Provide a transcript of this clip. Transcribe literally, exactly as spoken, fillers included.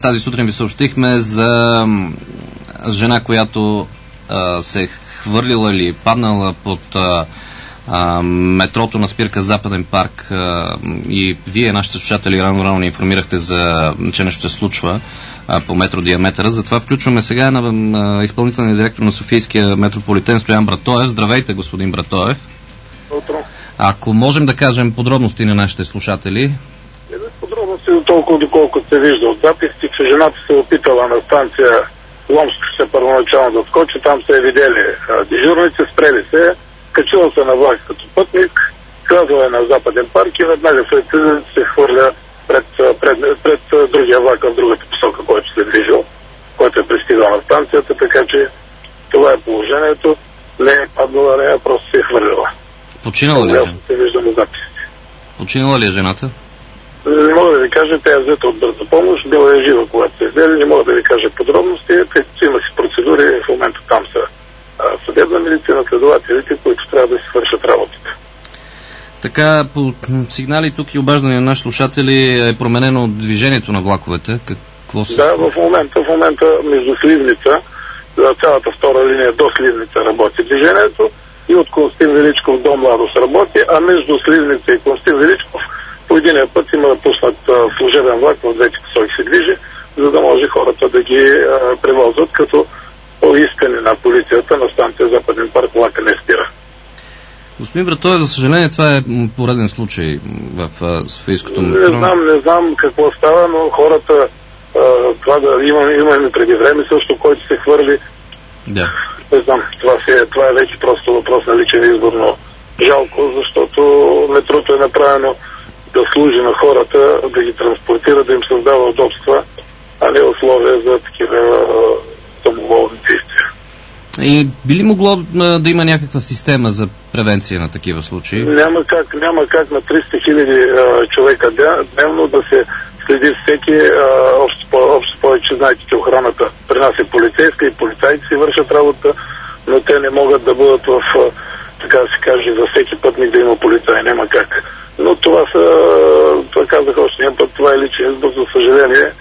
тази сутрин ви съобщихме за жена, която а, се е хвърлила или паднала под а, а, метрото на спирка Западен парк, а, и вие, нашите слушатели, рано-рано ни информирахте за, че нещо се случва а, по метро диаметъра. Затова включваме сега на, на изпълнителния директор на Софийския метрополитен Стоян Братоев. Здравейте, господин Братоев. Утро. Ако можем да кажем подробности на нашите слушатели. Подробности до толкова, доколкото се вижда от записите, че жената се опитала на станция Ломско се първоначално да скочи, там се е видели а, дежурници, спрели се, качила се на влак като пътник, казала е на Западен парк и веднага след това се хвърля пред, пред, пред, пред другия влак в другата посока, който се е движил, който е пристигал на станцията, така че това е положението. Не е паднала, не е, просто се е хвърлила. Починала ли е? Се вижда на записите. Починала ли е жената? Не мога да ви кажа, тя е взета от бърза помощ, била е жива, когато се взели, не мога да ви кажа подробности, тъй като има си процедури, в момента там са а, съдебна медицина, следователите, които трябва да си свършат работата. Така, по сигнали тук и обаждания на наши слушатели е променено движението на влаковете. Какво се... Да, в момента, в момента между Сливница, цялата втора линия до Сливница работи движението и от Константин Величков до Младост работи, а между Сливница и Константин Величков по единия път има да пуснат а, служебен влак, в двете посоки се движи, за да може хората да ги а, превозват, като по искане на полицията на станция Западен парк влака не спира. Господин Братоев, за съжаление, това е пореден случай в Софийското метро. Не знам, не знам какво става, но хората, а, това да имаме, имаме преди време също, който се хвърли. Да. Не знам, това, е, това е вече просто въпрос на личен избор, но жалко, защото метрото е направено да служи на хората, да ги транспортира, да им създава удобства, а не условия за такива самоволни действия. И би ли могло а, да има някаква система за превенция на такива случаи? Няма как, няма как на триста хиляди човека дневно да се следи всеки, а, общо, общо повече, знаете, че охраната при нас е полицейска и полицайите си вършат работа, но те не могат да бъдат в, така да се каже, за всеки пътник да има полицай, няма как. Но това са, това казах още един път, това е личен избор, за съжаление.